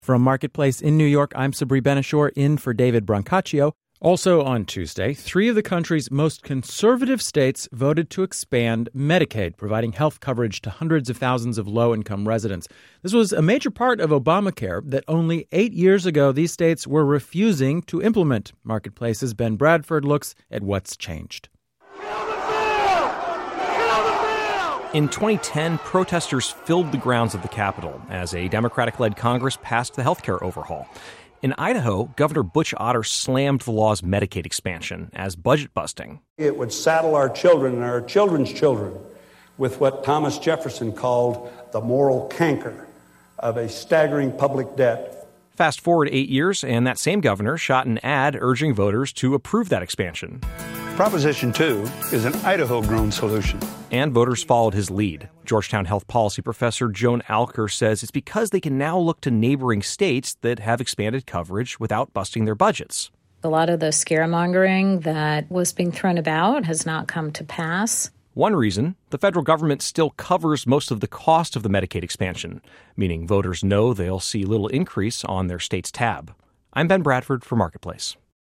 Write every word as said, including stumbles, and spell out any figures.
From Marketplace in New York, I'm Sabri Ben-Achour, in for David Brancaccio. Also on Tuesday, three of the country's most conservative states voted to expand Medicaid, providing health coverage to hundreds of thousands of low-income residents. This was a major part of Obamacare that only eight years ago these states were refusing to implement. Marketplace's Ben Bradford looks at what's changed. In twenty ten, protesters filled the grounds of the Capitol as a Democratic-led Congress passed the healthcare overhaul. In Idaho, Governor Butch Otter slammed the law's Medicaid expansion as budget-busting. It would saddle our children and our children's children with what Thomas Jefferson called the moral canker of a staggering public debt. Fast forward eight years, and that same governor shot an ad urging voters to approve that expansion. Proposition two is an Idaho-grown solution. And voters followed his lead. Georgetown health policy professor Joan Alker says it's because they can now look to neighboring states that have expanded coverage without busting their budgets. A lot of the scaremongering that was being thrown about has not come to pass. One reason, the federal government still covers most of the cost of the Medicaid expansion, meaning voters know they'll see little increase on their state's tab. I'm Ben Bradford for Marketplace.